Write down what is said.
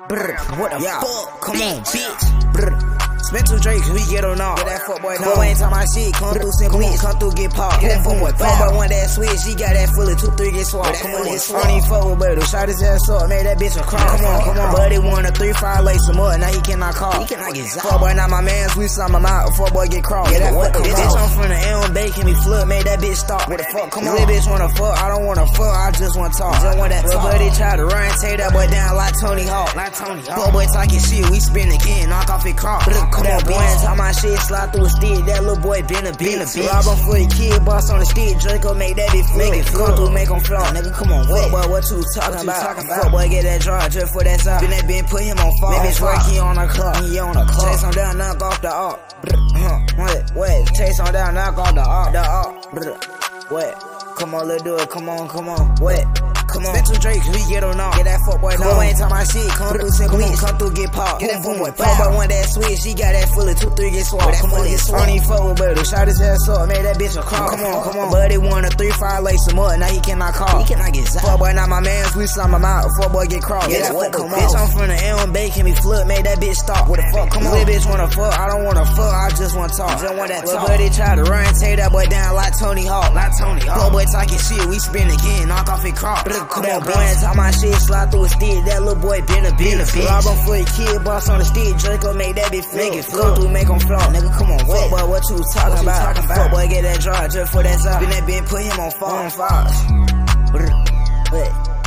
Brr, what the fuck? Come on, bitch. Brr. Spent 2 Drake, we get on all. Get that fuck boy, no. Ain't talking my shit. Come through simple, come through get popped. Get that fuck boy, fuck boy, want that switch. He got that fully 2-3 get swapped. Come on, get swapped. I don't even fuck with Buddy. Shot his ass up, made that bitch a crawl. Come on. Buddy want a 3-5 lace him up. Now he cannot call. He cannot get zapped. Fuck boy, not my mans. We saw my mouth. Fuck boy get crossed. Get that fuck boy. Bitch, I'm from the L, bacon me flood. Made that bitch stop. What the fuck? Come on. This bitch wanna fuck. I don't wanna fuck. I just wanna talk. Just want that talk. Buddy try to run, take that boy down like Tony Hawk. Fuck boy talking shit. We spin again. Knock off his car. Come on, boy. My shit slide through a stick, that little boy been a bitch. Rob him for a kid, boss on the stick, Draco make that bitch flip. Come through, make him flop, nigga, come on, what? Boy, what you talking about? Fuck boy, get that draw just for that side. Been that bitch, put him on fall. That bitch work, he on the clock. Chase him down, knock off the arc. What? Chase him down, knock off the arc. What? Come on, let's do it, come on, what? Come on. Spent 2 Drake, we get on all. Get that fuck boy, no. Ain't talking my shit. Come through simple, come through get popped. Get that fuck boy, fuck boy, want that switch. He got that fully 2-3 get swapped. Come on, get swapped. I don't even fuck with Buddy. Shot his ass up, made that bitch a crawl. Come on. Buddy want a 3-5 lace him up. Now he cannot call. He cannot get zapped. Fuck boy, not my mans. We saw my mouth. Fuck boy get crossed. Get that fuck boy, bitch, I'm from the L, bacon me flood. Made that bitch stop. What the fuck? Come on. This bitch wanna fuck. I don't wanna fuck. I just wanna talk. Just want that talk. Buddy try to run, take that boy down like Tony Hawk. Fuck boy talking shit. We spin again. Knock off his car. Come on, boy. Talk my shit, slide through a stick, that little boy been a bitch. Rob him for a kid, boss on the stick, Draco make that bitch flip. Come through, make him flop, nigga, come on, what? Boy, what you talking about? Fuck boy, get that draw just for that side. Been that bitch, put him on fire. What?